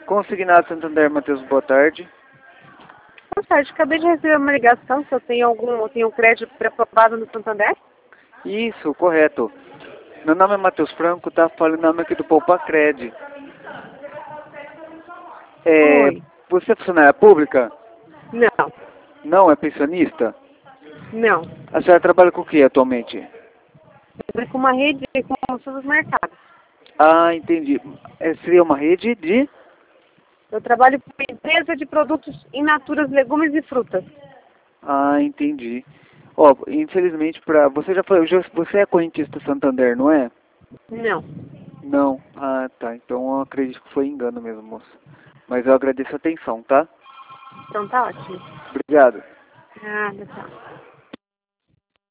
Consignado Santander, Matheus, boa tarde. Boa tarde, acabei de receber uma ligação se eu tenho crédito pré-aprovado no Santander. Isso, correto. Meu nome é Matheus Franco, tá falando nome aqui do Poupacred. Oi. Você é funcionária pública? Não, Não, é pensionista? não. A senhora trabalha com o que atualmente? Eu trabalho com uma rede com supermercados. Ah, entendi. Seria uma rede de... Eu trabalho com uma empresa de produtos in naturas, legumes e frutas. Ah, entendi. Ó, infelizmente, você é correntista Santander, não é? Não. Não. Ah, tá. Então eu acredito que foi engano mesmo, moço. Mas eu agradeço a atenção, tá? Então tá ótimo. Obrigado. Nada, tchau.